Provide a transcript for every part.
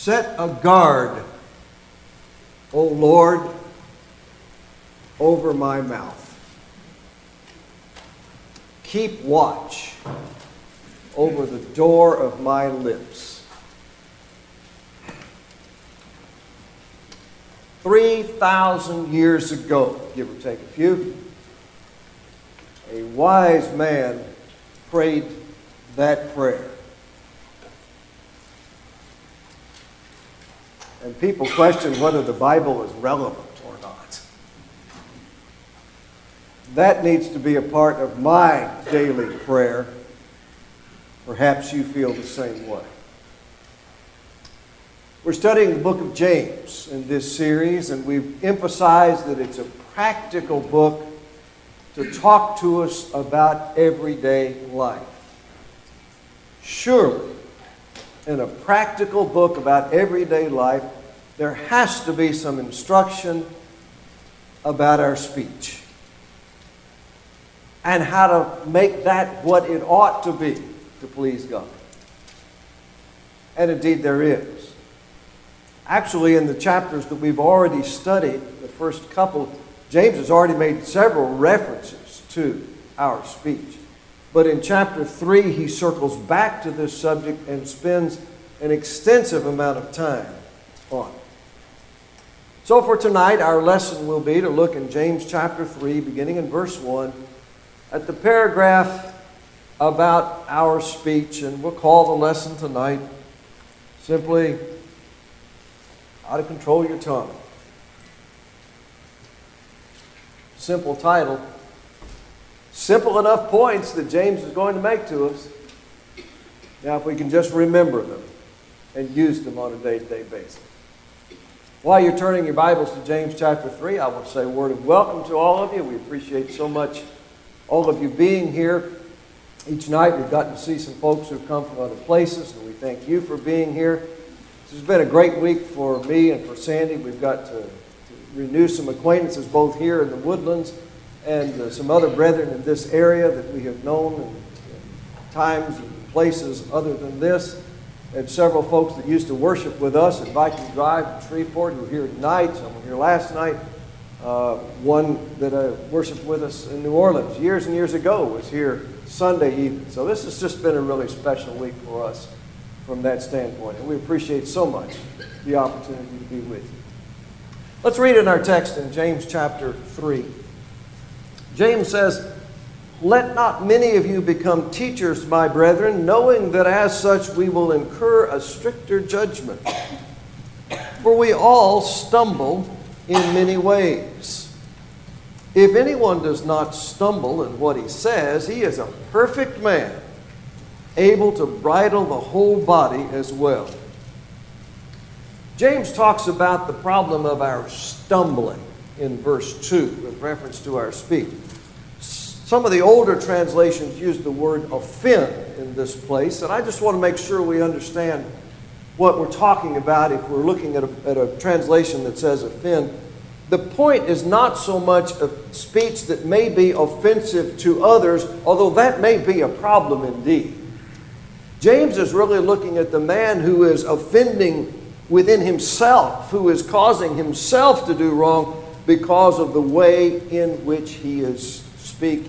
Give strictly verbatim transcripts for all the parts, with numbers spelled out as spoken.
Set a guard, O Lord, over my mouth. Keep watch over the door of my lips. Three thousand years ago, give or take a few, a wise man prayed that prayer. And people question whether the Bible is relevant or not. That needs to be a part of my daily prayer. Perhaps you feel the same way. We're studying the book of James in this series, and we've emphasized that it's a practical book to talk to us about everyday life. Surely, in a practical book about everyday life, there has to be some instruction about our speech and how to make that what it ought to be to please God. And indeed there is. Actually, in the chapters that we've already studied, the first couple, James has already made several references to our speech. But in chapter three, he circles back to this subject and spends an extensive amount of time on it. So for tonight, our lesson will be to look in James chapter three, beginning in verse one, at the paragraph about our speech. And we'll call the lesson tonight simply, How to Control Your Tongue. Simple title. Simple enough points that James is going to make to us. Now, if we can just remember them and use them on a day-to-day basis. While you're turning your Bibles to James chapter three, I want to say a word of welcome to all of you. We appreciate so much all of you being here. Each night we've gotten to see some folks who've come from other places, and we thank you for being here. This has been a great week for me and for Sandy. We've got to, to renew some acquaintances both here in the Woodlands and uh, some other brethren in this area that we have known in, in times and places other than this. And several folks that used to worship with us at Viking Drive in Shreveport who are here tonight. Some were here last night. Uh, one that uh, worshiped with us in New Orleans years and years ago was here Sunday evening. So this has just been a really special week for us from that standpoint. And we appreciate so much the opportunity to be with you. Let's read in our text in James chapter three. James says, "Let not many of you become teachers, my brethren, knowing that as such we will incur a stricter judgment. For we all stumble in many ways. If anyone does not stumble in what he says, he is a perfect man, able to bridle the whole body as well." James talks about the problem of our stumbling in verse two with reference to our speech. Some of the older translations use the word offend in this place, and I just want to make sure we understand what we're talking about if we're looking at a, at a translation that says offend. The point is not so much a speech that may be offensive to others, although that may be a problem indeed. James is really looking at the man who is offending within himself, who is causing himself to do wrong because of the way in which he is speaking.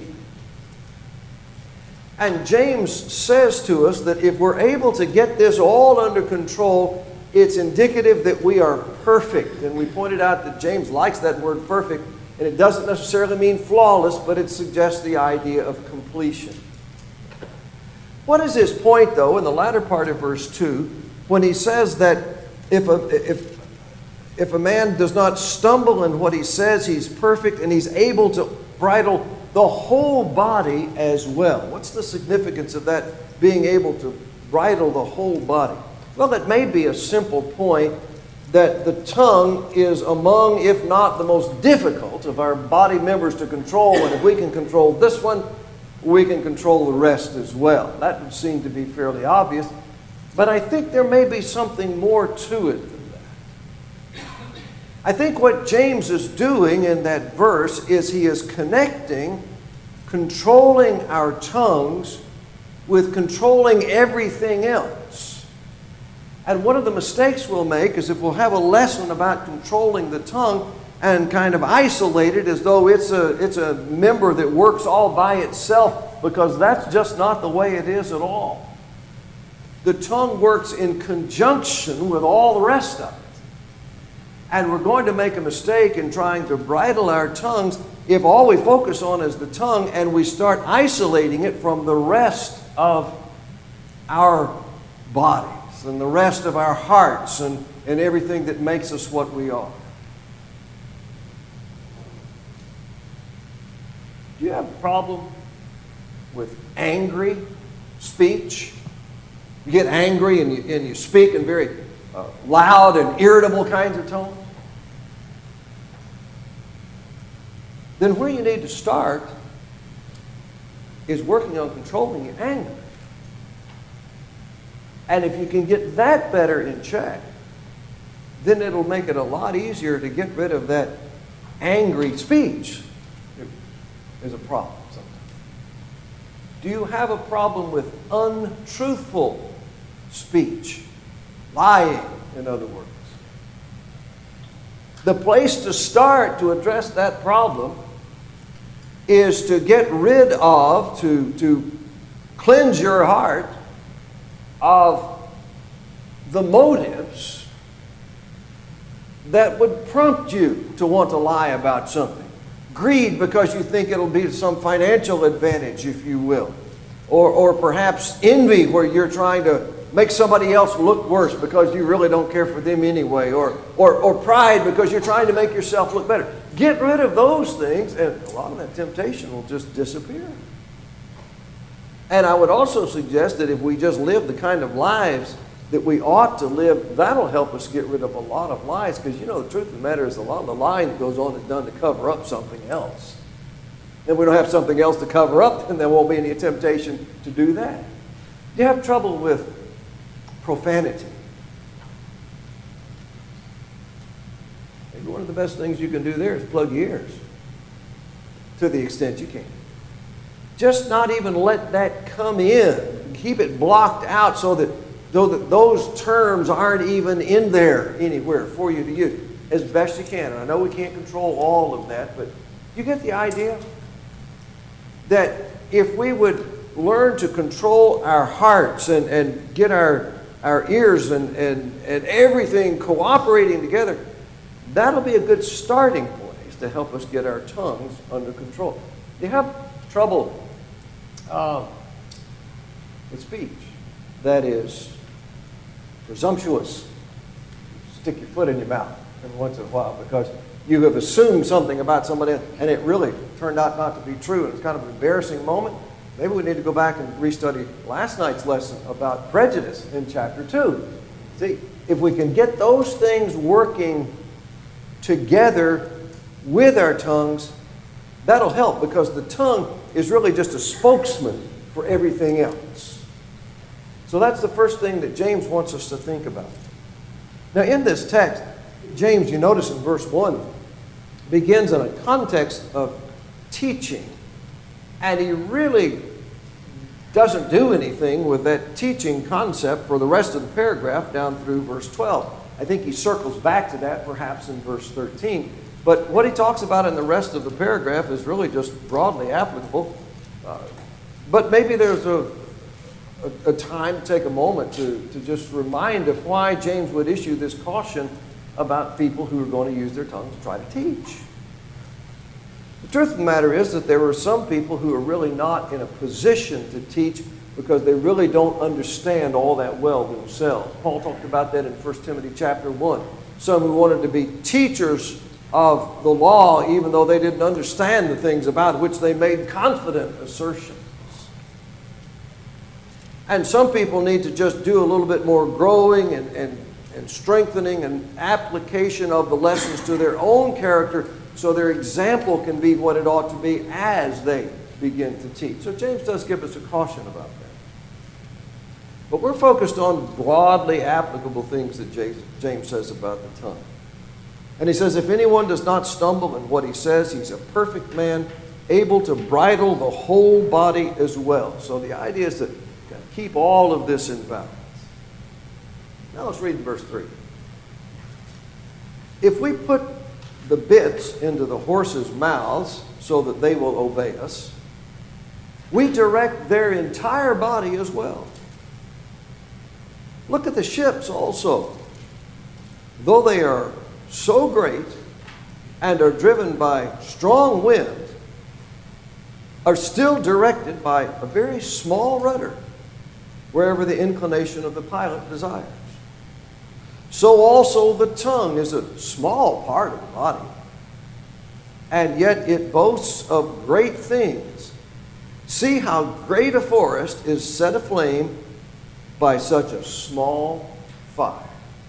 And James says to us that if we're able to get this all under control, it's indicative that we are perfect. And we pointed out that James likes that word perfect, and it doesn't necessarily mean flawless, but it suggests the idea of completion. What is his point, though, in the latter part of verse two, when he says that if a, if, if a man does not stumble in what he says, he's perfect, and he's able to bridle the whole body as well? What's the significance of that, being able to bridle the whole body? Well, it may be a simple point that the tongue is among, if not the most difficult of our body members to control, and if we can control this one, we can control the rest as well. That would seem to be fairly obvious, but I think there may be something more to it than that. I think what James is doing in that verse is he is connecting controlling our tongues with controlling everything else. And one of the mistakes we'll make is if we'll have a lesson about controlling the tongue and kind of isolate it as though it's a, it's a member that works all by itself, because that's just not the way it is at all. The tongue works in conjunction with all the rest of it. And we're going to make a mistake in trying to bridle our tongues if all we focus on is the tongue and we start isolating it from the rest of our bodies and the rest of our hearts and, and everything that makes us what we are. Do you have a problem with angry speech? You get angry and you, and you speak in very uh, loud and irritable kinds of tones? Then where you need to start is working on controlling your anger. And if you can get that better in check, then it'll make it a lot easier to get rid of that angry speech. There's a problem sometimes. Do you have a problem with untruthful speech? Lying, in other words. The place to start to address that problem is to get rid of, to, to cleanse your heart of the motives that would prompt you to want to lie about something. Greed because you think it'll be some financial advantage, if you will. Or, or perhaps envy where you're trying to make somebody else look worse because you really don't care for them anyway. Or, or, or pride because you're trying to make yourself look better. Get rid of those things and a lot of that temptation will just disappear. And I would also suggest that if we just live the kind of lives that we ought to live, that'll help us get rid of a lot of lies. Because, you know, the truth of the matter is a lot of the lying that goes on is done to cover up something else. And we don't have something else to cover up, then there won't be any temptation to do that. Do you have trouble with profanity? Maybe one of the best things you can do there is plug your ears to the extent you can. Just not even let that come in. Keep it blocked out so that, so that those terms aren't even in there anywhere for you to use as best you can. And I know we can't control all of that, but you get the idea? That if we would learn to control our hearts and, and get our, our ears and, and, and everything cooperating together, that'll be a good starting place to help us get our tongues under control. Do you have trouble uh, with speech that is presumptuous? Stick your foot in your mouth every once in a while because you have assumed something about somebody else and it really turned out not to be true, and it's kind of an embarrassing moment. Maybe we need to go back and restudy last night's lesson about prejudice in chapter two. See, if we can get those things working together with our tongues, that'll help, because the tongue is really just a spokesman for everything else. So that's the first thing that James wants us to think about. Now in this text, James, you notice in verse one, begins in a context of teaching. And he really doesn't do anything with that teaching concept for the rest of the paragraph down through verse twelve. I think he circles back to that perhaps in verse thirteen. But what he talks about in the rest of the paragraph is really just broadly applicable. Uh, but maybe there's a, a, a time to take a moment to, to just remind of why James would issue this caution about people who are going to use their tongues to try to teach. The truth of the matter is that there are some people who are really not in a position to teach because they really don't understand all that well themselves. Paul talked about that in First Timothy chapter one. Some who wanted to be teachers of the law even though they didn't understand the things about which they made confident assertions. And some people need to just do a little bit more growing and, and, and strengthening and application of the lessons to their own character so their example can be what it ought to be as they begin to teach. So James does give us a caution about that. But we're focused on broadly applicable things that James says about the tongue. And he says, if anyone does not stumble in what he says, he's a perfect man, able to bridle the whole body as well. So the idea is to keep all of this in balance. Now let's read verse three. If we put the bits into the horses' mouths so that they will obey us, we direct their entire body as well. Look at the ships also. Though they are so great and are driven by strong wind, are still directed by a very small rudder wherever the inclination of the pilot desires. So also the tongue is a small part of the body, and yet it boasts of great things. See how great a forest is set aflame by such a small fire.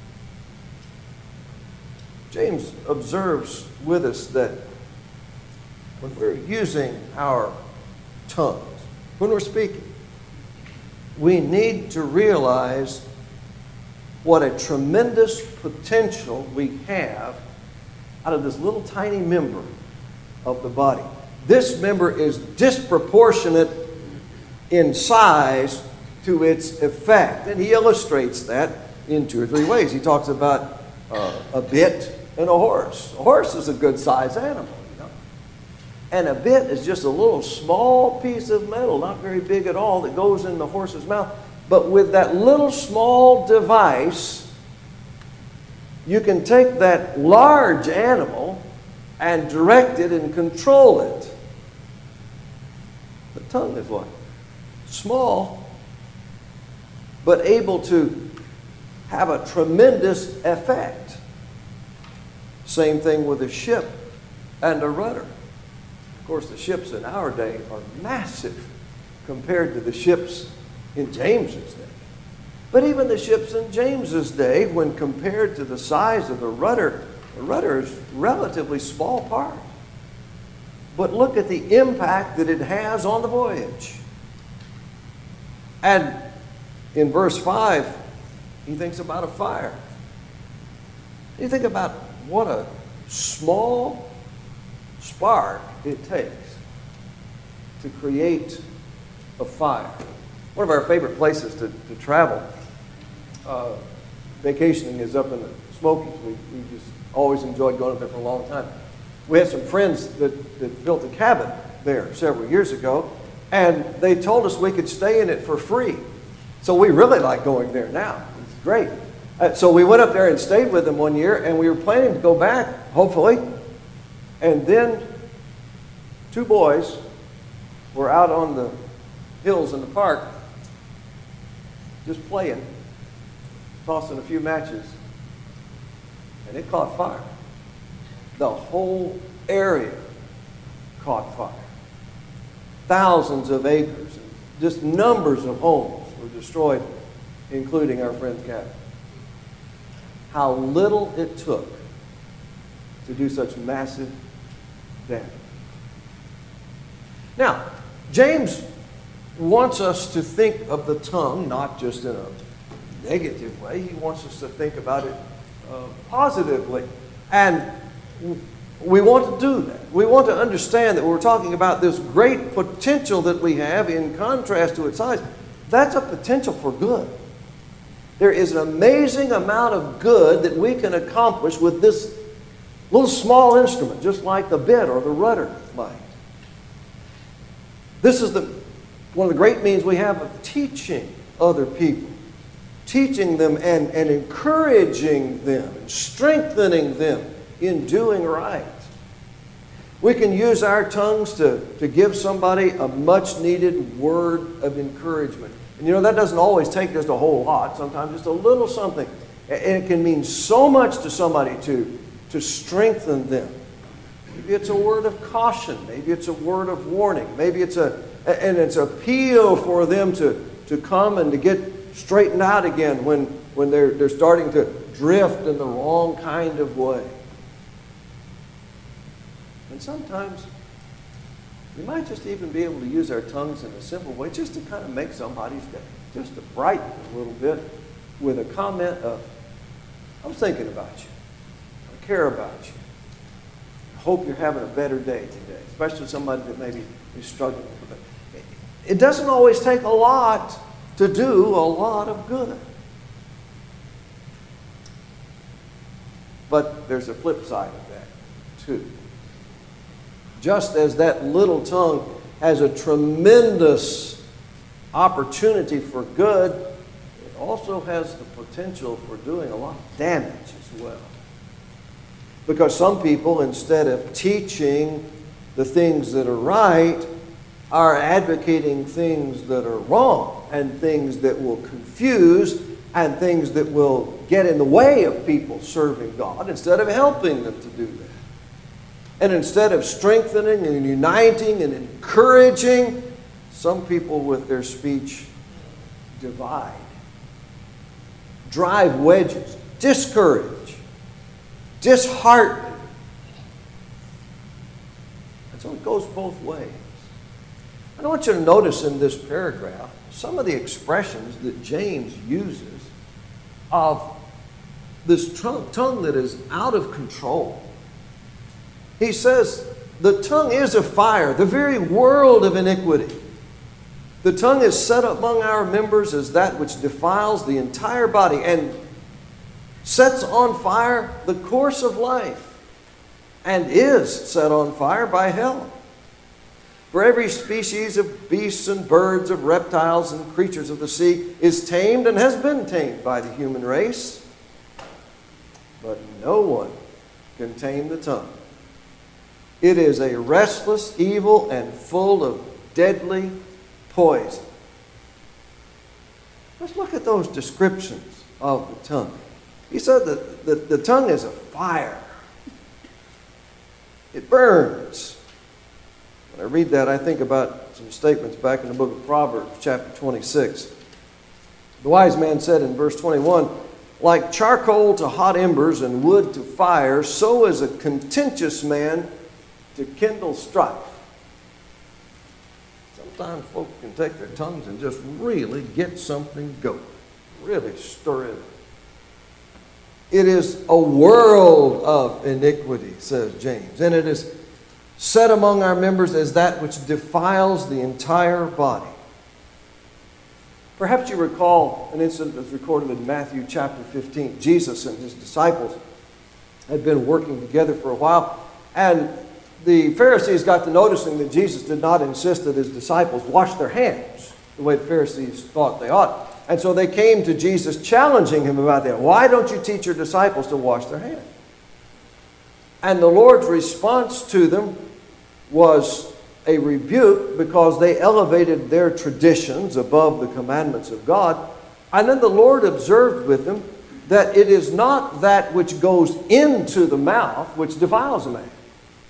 James observes with us that when we're using our tongues, when we're speaking, we need to realize what a tremendous potential we have out of this little tiny member of the body. This member is disproportionate in size to its effect. And he illustrates that in two or three ways. He talks about uh, a bit and a horse. A horse is a good sized animal, you know. And a bit is just a little small piece of metal, not very big at all, that goes in the horse's mouth. But with that little small device, you can take that large animal and direct it and control it. The tongue is what? Small, but able to have a tremendous effect. Same thing with a ship and a rudder. Of course, the ships in our day are massive compared to the ships in James's day. But even the ships in James's day, when compared to the size of the rudder, the rudder is a relatively small part. But look at the impact that it has on the voyage. And in verse five, he thinks about a fire. You think about what a small spark it takes to create a fire. One of our favorite places to, to travel, uh, vacationing, is up in the Smokies. We, we just always enjoyed going up there for a long time. We had some friends that, that built a cabin there several years ago, and they told us we could stay in it for free. So we really like going there now. It's great. Uh, so we went up there and stayed with them one year, and we were planning to go back, hopefully. And then two boys were out on the hills in the park just playing, tossing a few matches, and it caught fire. The whole area caught fire. Thousands of acres, just numbers of homes were destroyed, including our friend's cabin. How little it took to do such massive damage. Now, James wants us to think of the tongue not just in a negative way. He wants us to think about it uh, positively. And we want to do that. We want to understand that we're talking about this great potential that we have in contrast to its size. That's a potential for good. There is an amazing amount of good that we can accomplish with this little small instrument, just like the bit or the rudder might. This is the, one of the great means we have of teaching other people, teaching them and, and encouraging them, and strengthening them in doing right. We can use our tongues to, to give somebody a much needed word of encouragement. And you know, that doesn't always take just a whole lot, sometimes just a little something. And it can mean so much to somebody to, to strengthen them. Maybe it's a word of caution. Maybe it's a word of warning. Maybe it's a, and it's an appeal for them to, to come and to get straightened out again when, when they're, they're starting to drift in the wrong kind of way. And sometimes we might just even be able to use our tongues in a simple way just to kind of make somebody's day, just to brighten a little bit with a comment of, I'm thinking about you. I care about you. I hope you're having a better day today, especially somebody that maybe is struggling with it. It doesn't always take a lot to do a lot of good. But there's a flip side of that, too. Just as that little tongue has a tremendous opportunity for good, it also has the potential for doing a lot of damage as well. Because some people, instead of teaching the things that are right, are advocating things that are wrong, and things that will confuse, and things that will get in the way of people serving God, instead of helping them to do that. And instead of strengthening and uniting and encouraging, some people with their speech divide, drive wedges, discourage, dishearten. And so it goes both ways. And I want you to notice in this paragraph some of the expressions that James uses of this tongue, tongue that is out of control. He says, the tongue is a fire, the very world of iniquity. The tongue is set among our members as that which defiles the entire body and sets on fire the course of life, and is set on fire by hell. For every species of beasts and birds, of reptiles and creatures of the sea is tamed and has been tamed by the human race. But no one can tame the tongue. It is a restless evil and full of deadly poison. Let's look at those descriptions of the tongue. He said that the, the tongue is a fire. It burns. When I read that, I think about some statements back in the book of Proverbs, chapter twenty-six. The wise man said in verse twenty-one, like charcoal to hot embers and wood to fire, so is a contentious man to kindle strife. Sometimes folks can take their tongues and just really get something going, really stir it up. It is a world of iniquity, says James, and it is set among our members as that which defiles the entire body. Perhaps you recall an incident that's recorded in Matthew chapter fifteen. Jesus and his disciples had been working together for a while, and the Pharisees got to noticing that Jesus did not insist that his disciples wash their hands the way the Pharisees thought they ought. And so they came to Jesus challenging him about that. Why don't you teach your disciples to wash their hands? And the Lord's response to them was a rebuke because they elevated their traditions above the commandments of God. And then the Lord observed with them that it is not that which goes into the mouth which defiles a man.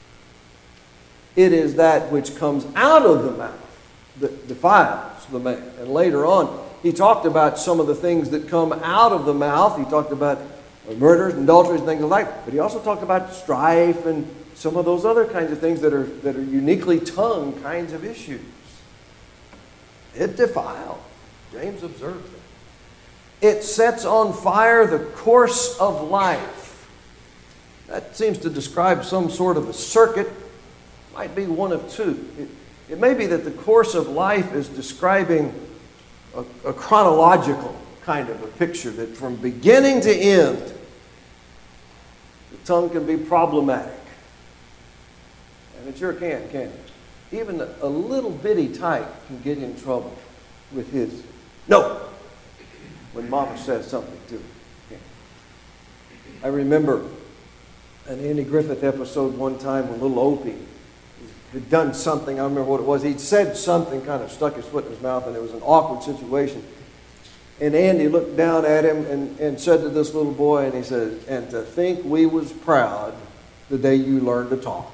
It is that which comes out of the mouth that defiles the man. And later on, he talked about some of the things that come out of the mouth. He talked about murders and adulteries and things like that. But he also talked about strife and some of those other kinds of things that are, that are uniquely tongue kinds of issues. It defiles. James observes it. It sets on fire the course of life. That seems to describe some sort of a circuit. Might be one of two. It, it may be that the course of life is describing a, a chronological kind of a picture, that from beginning to end, the tongue can be problematic. And it sure can, can't it? Even a, a little bitty tyke can get in trouble with his no when Mama says something to him. I remember an Andy Griffith episode one time when little Opie had done something. I don't remember what it was. He'd said something, kind of stuck his foot in his mouth, and it was an awkward situation. And Andy looked down at him and, and said to this little boy, and he said, and to think we was proud the day you learned to talk.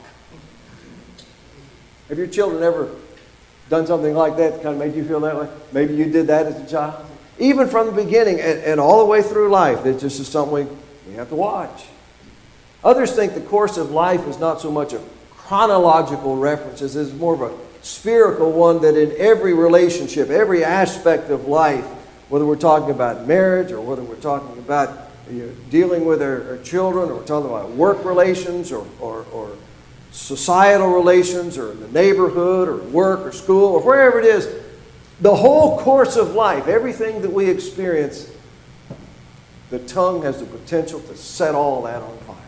Have your children ever done something like that that kind of made you feel that way? Maybe you did that as a child. Even from the beginning and, and all the way through life, it's just something we, we have to watch. Others think the course of life is not so much a chronological reference as is more of a spherical one, that in every relationship, every aspect of life, whether we're talking about marriage or whether we're talking about you know, dealing with our, our children, or we're talking about work relations or, or, or societal relations, or in the neighborhood or work or school or wherever it is, the whole course of life, everything that we experience, the tongue has the potential to set all that on fire.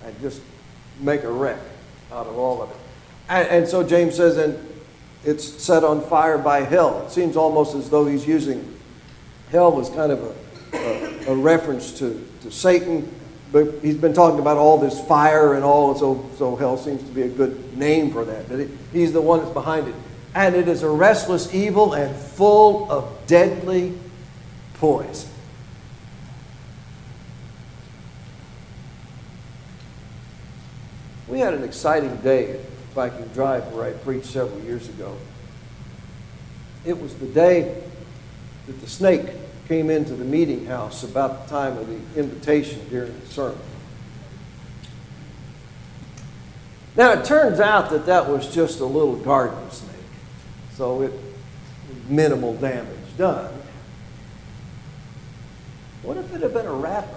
and just make a wreck out of all of it. And, and so James says, and it's set on fire by hell. It seems almost as though he's using hell as kind of a, a, a reference to, to Satan. But he's been talking about all this fire and all, so, so hell seems to be a good name for that. But it, he's the one that's behind it. And it is a restless evil and full of deadly poison. We had an exciting day at Viking Drive where I preached several years ago. It was the day that the snake came into the meeting house about the time of the invitation during the sermon. Now, it turns out that that was just a little garden snake, so it minimal damage done. What if it had been a rapper?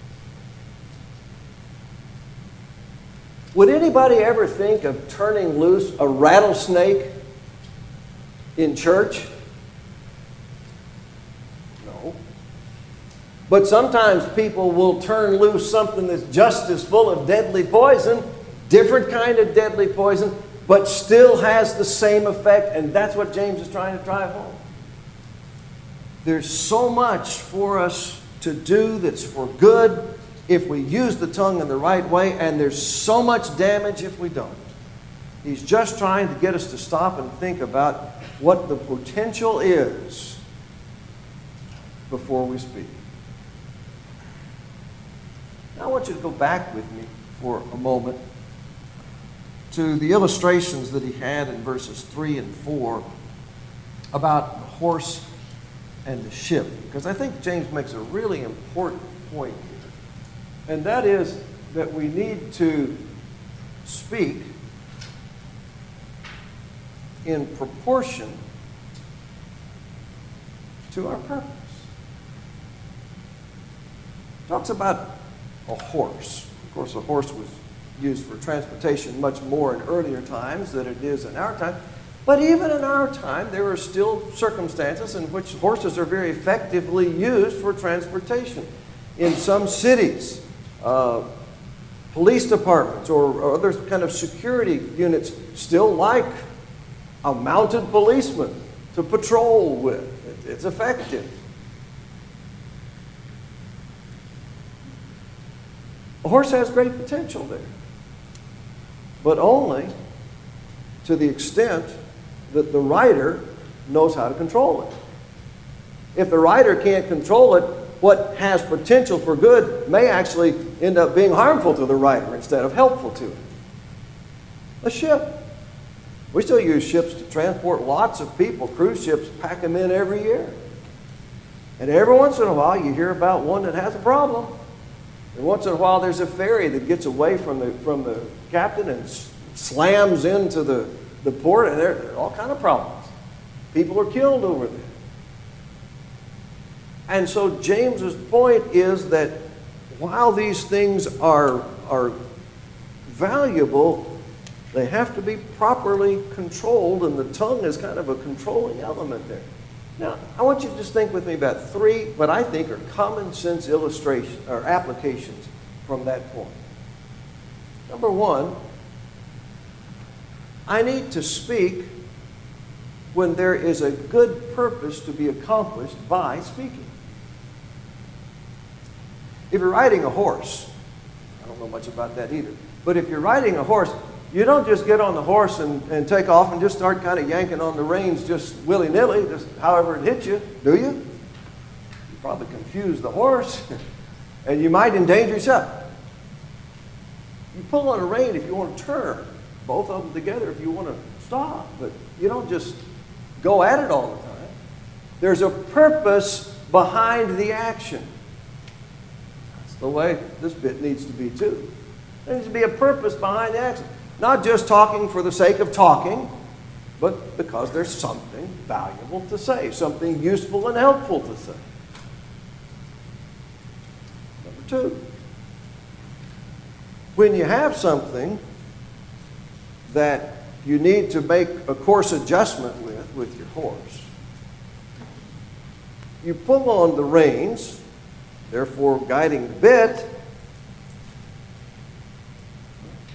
Would anybody ever think of turning loose a rattlesnake in church? No. But sometimes people will turn loose something that's just as full of deadly poison, different kind of deadly poison, but still has the same effect, and that's what James is trying to drive home. There's so much for us to do that's for good if we use the tongue in the right way, and there's so much damage if we don't. He's just trying to get us to stop and think about what the potential is before we speak. Now I want you to go back with me for a moment to the illustrations that he had in verses three and four about the horse and the ship, because I think James makes a really important point here. And that is that we need to speak in proportion to our purpose. He talks about a horse. Of course, a horse was used for transportation much more in earlier times than it is in our time. But even in our time, there are still circumstances in which horses are very effectively used for transportation. In some cities, Uh, police departments or, or other kind of security units still like a mounted policeman to patrol with. It, it's effective. A horse has great potential there, but only to the extent that the rider knows how to control it. If the rider can't control it, what has potential for good may actually end up being harmful to the rider instead of helpful to him. A ship. We still use ships to transport lots of people. Cruise ships pack them in every year. And every once in a while you hear about one that has a problem. And once in a while there's a ferry that gets away from the, from the captain and slams into the, the port, and there, there are all kinds of problems. People are killed over there. And so James's point is that while these things are, are valuable, they have to be properly controlled, and the tongue is kind of a controlling element there. Now, I want you to just think with me about three what I think are common sense illustrations or applications from that point. Number one, I need to speak when there is a good purpose to be accomplished by speaking. If you're riding a horse, I don't know much about that either, but if you're riding a horse, you don't just get on the horse and, and take off and just start kind of yanking on the reins just willy-nilly, just however it hits you, do you? You probably confuse the horse, and you might endanger yourself. You pull on a rein if you want to turn, both of them together if you want to stop, but you don't just go at it all the time. There's a purpose behind the action. That's the way this bit needs to be too. There needs to be a purpose behind the action. Not just talking for the sake of talking, but because there's something valuable to say, something useful and helpful to say. Number two, when you have something that you need to make a course adjustment with, with your horse, you pull on the reins, therefore guiding the bit,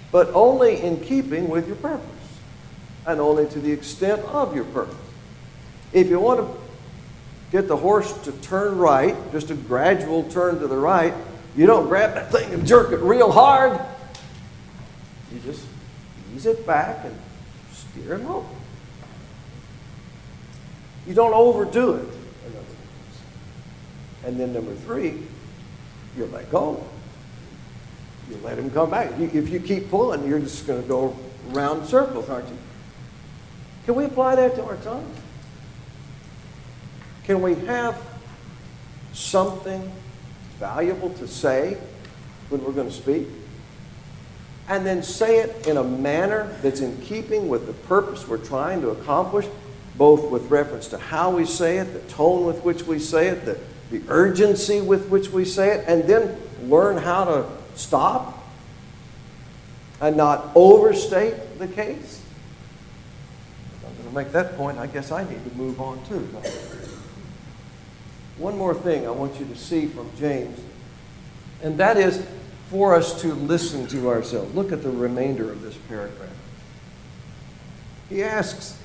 but only in keeping with your purpose, and only to the extent of your purpose. If you want to get the horse to turn right, just a gradual turn to the right, you don't grab that thing and jerk it real hard. You just ease it back and steer him over. You don't overdo it, in other words. And then number three, you let go. You let him come back. You, if you keep pulling, you're just going to go around in circles, aren't you? Can we apply that to our tongues? Can we have something valuable to say when we're going to speak? And then say it in a manner that's in keeping with the purpose we're trying to accomplish, both with reference to how we say it, the tone with which we say it, the, the urgency with which we say it, and then learn how to stop and not overstate the case? If I'm going to make that point, I guess I need to move on too. One more thing I want you to see from James, and that is for us to listen to ourselves. Look at the remainder of this paragraph. He asks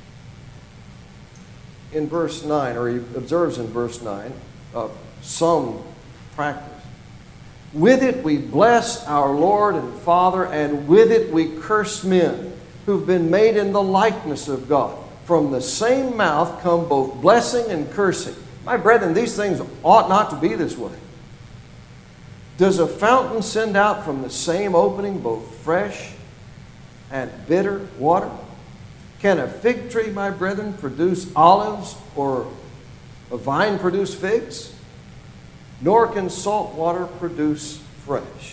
in verse nine, or he observes in verse nine, uh, some practice. With it we bless our Lord and Father, and with it we curse men who've been made in the likeness of God. From the same mouth come both blessing and cursing. My brethren, these things ought not to be this way. Does a fountain send out from the same opening both fresh and bitter water? Can a fig tree, my brethren, produce olives, or a vine produce figs? Nor can salt water produce fresh.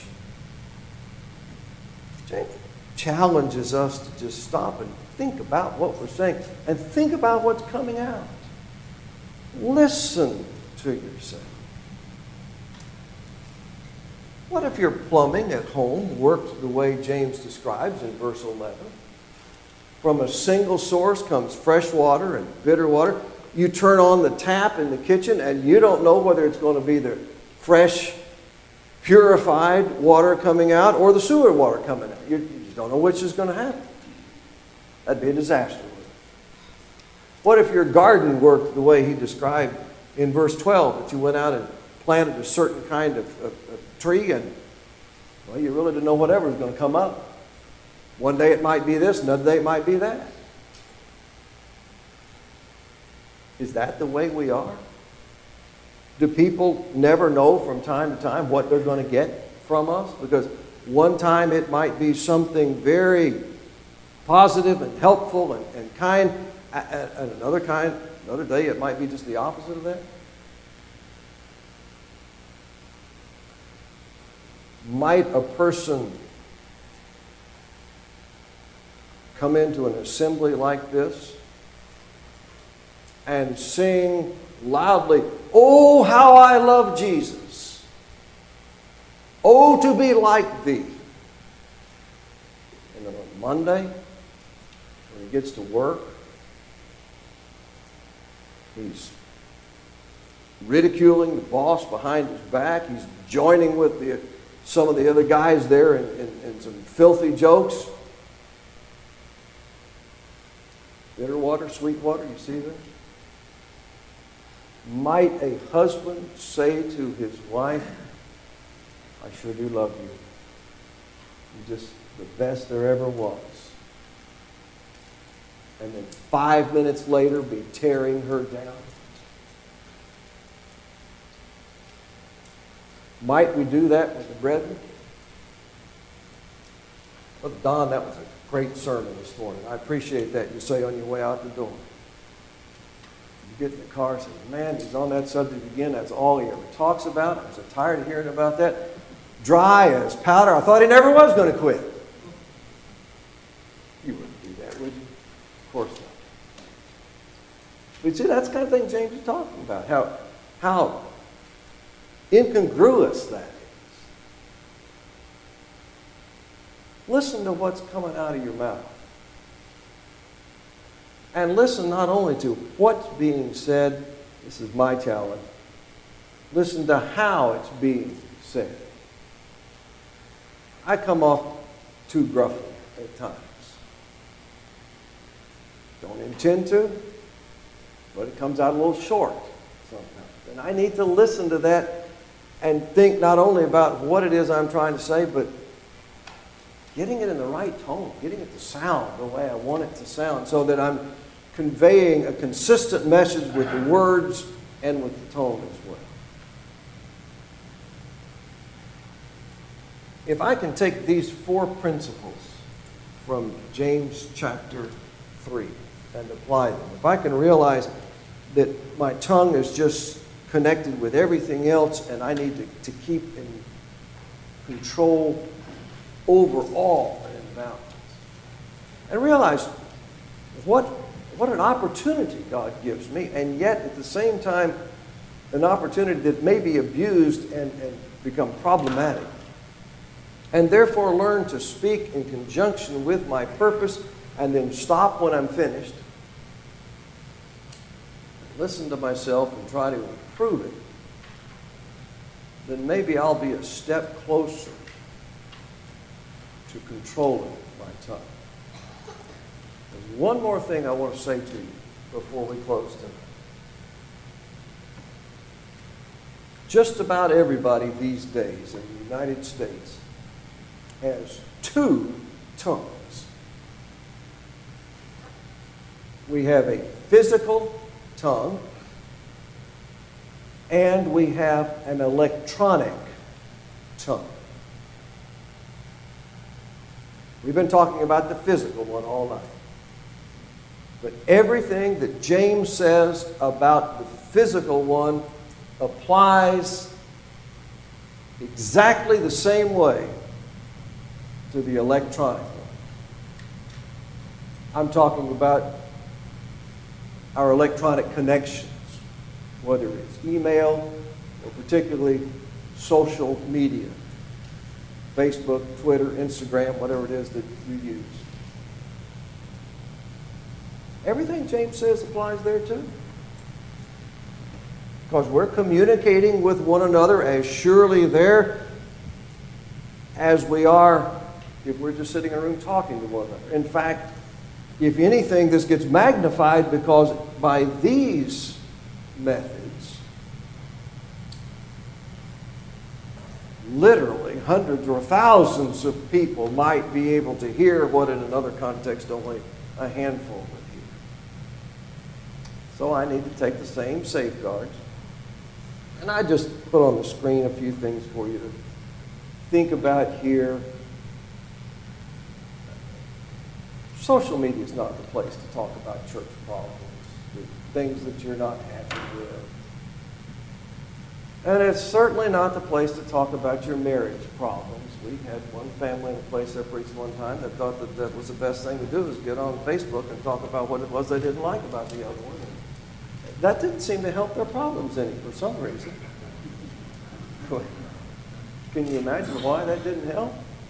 James challenges us to just stop and think about what we're saying and think about what's coming out. Listen to yourself. What if your plumbing at home worked the way James describes in verse eleven? From a single source comes fresh water and bitter water. You turn on the tap in the kitchen and you don't know whether it's going to be the fresh, purified water coming out or the sewer water coming out. You, you don't know which is going to happen. That'd be a disaster. What if your garden worked the way he described in verse twelve, that you went out and planted a certain kind of, of, of tree and, well, you really didn't know whatever was going to come up. One day it might be this, another day it might be that. Is that the way we are? Do people never know from time to time what they're going to get from us? Because one time it might be something very positive and helpful and, and kind, and another kind, another day it might be just the opposite of that. Might a person come into an assembly like this and sing loudly, "Oh, how I love Jesus. Oh, to be like thee." And then on Monday, when he gets to work, he's ridiculing the boss behind his back. He's joining with the, some of the other guys there in, in, in some filthy jokes. Bitter water, sweet water, you see that? Might a husband say to his wife, "I sure do love you. You're just the best there ever was." And then five minutes later be tearing her down? Might we do that with the brethren? Well, Don, that was a great sermon this morning. I appreciate that. You say on your way out the door. You get in the car and say, "Man, he's on that subject again. That's all he ever talks about. I'm so tired of hearing about that. Dry as powder. I thought he never was going to quit." You wouldn't do that, would you? Of course not. But see, that's the kind of thing James is talking about. How, how incongruous that is. Listen to what's coming out of your mouth. And listen not only to what's being said, this is my challenge, listen to how it's being said. I come off too gruffly at times. Don't intend to, but it comes out a little short sometimes. And I need to listen to that and think not only about what it is I'm trying to say, but getting it in the right tone, getting it to sound the way I want it to sound, so that I'm conveying a consistent message with the words and with the tone as well. If I can take these four principles from James chapter three and apply them, if I can realize that my tongue is just connected with everything else and I need to, to keep in control over all and balance, and realize what, what an opportunity God gives me, and yet at the same time an opportunity that may be abused and, and become problematic. And therefore learn to speak in conjunction with my purpose and then stop when I'm finished. Listen to myself and try to improve it. Then maybe I'll be a step closer to controlling my tongue. There's one more thing I want to say to you before we close tonight. Just about everybody these days in the United States has two tongues. We have a physical tongue and we have an electronic tongue. We've been talking about the physical one all night. But everything that James says about the physical one applies exactly the same way to the electronic one. I'm talking about our electronic connections, whether it's email or particularly social media, Facebook, Twitter, Instagram, whatever it is that you use. Everything James says applies there too. Because we're communicating with one another as surely there as we are if we're just sitting in a room talking to one another. In fact, if anything, this gets magnified because by these methods, literally hundreds or thousands of people might be able to hear what in another context only a handful would hear. So I need to take the same safeguards. And I just put on the screen a few things for you to think about here. Social media is not the place to talk about church problems, the things that you're not happy with. And it's certainly not the place to talk about your marriage problems. We had one family in a place there preached one time that thought that that was the best thing to do, is get on Facebook and talk about what it was they didn't like about the other one. And that didn't seem to help their problems any for some reason. Can you imagine why that didn't help?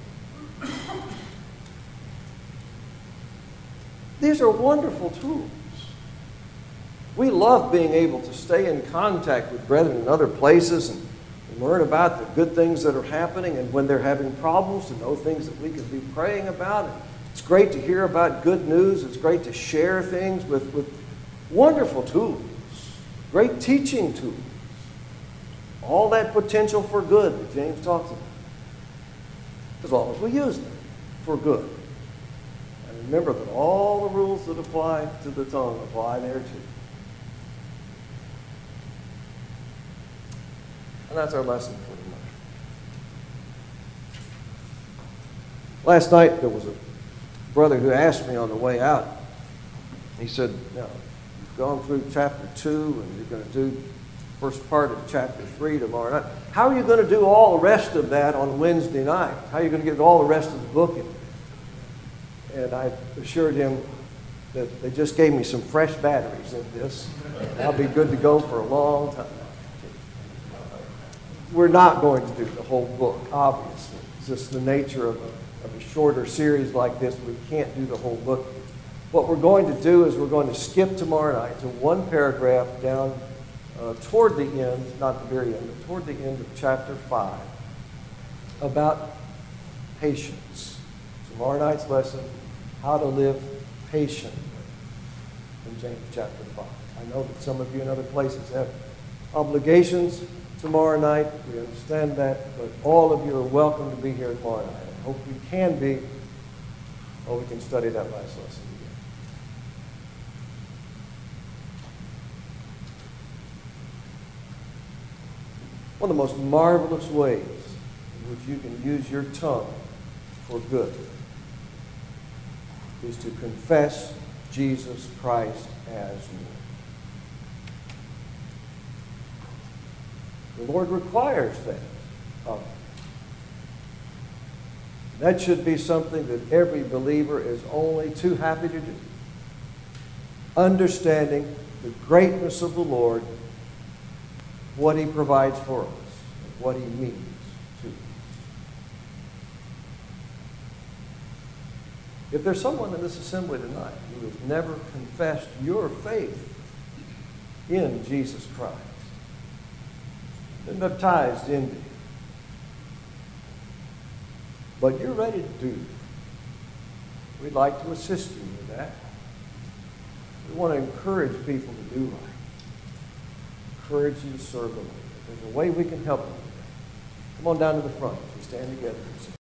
These are wonderful tools. We love being able to stay in contact with brethren in other places and learn about the good things that are happening, and when they're having problems, to know things that we can be praying about. And it's great to hear about good news. It's great to share things with, with wonderful tools, great teaching tools. All that potential for good that James talks about, as long as we use them for good. And remember that all the rules that apply to the tongue apply there too. And that's our lesson for tonight. Last night there was a brother who asked me on the way out. He said, "Now, you've gone through chapter two and you're going to do the first part of chapter three tomorrow night. How are you going to do all the rest of that on Wednesday night? How are you going to get all the rest of the book in?" And I assured him that they just gave me some fresh batteries in this. I'll be good to go for a long time. We're not going to do the whole book, obviously. It's just the nature of a, of a shorter series like this. We can't do the whole book. What we're going to do is we're going to skip tomorrow night to one paragraph down uh, toward the end, not the very end, but toward the end of chapter five, about patience. So tomorrow night's lesson, how to live patiently in James chapter five. I know that some of you in other places have obligations tomorrow night. We understand that, but all of you are welcome to be here tomorrow night. I hope we can be, or we can study that last lesson together. One of the most marvelous ways in which you can use your tongue for good is to confess Jesus Christ as Lord. The Lord requires that of us. That should be something that every believer is only too happy to do. Understanding the greatness of the Lord, what He provides for us, and what He means to us. If there's someone in this assembly tonight who has never confessed your faith in Jesus Christ, been baptized into Him, but you're ready to do it, we'd like to assist you with that. We want to encourage people to do right. Encourage you to serve the Lord. If there's a way we can help you with that, come on down to the front as we stand together.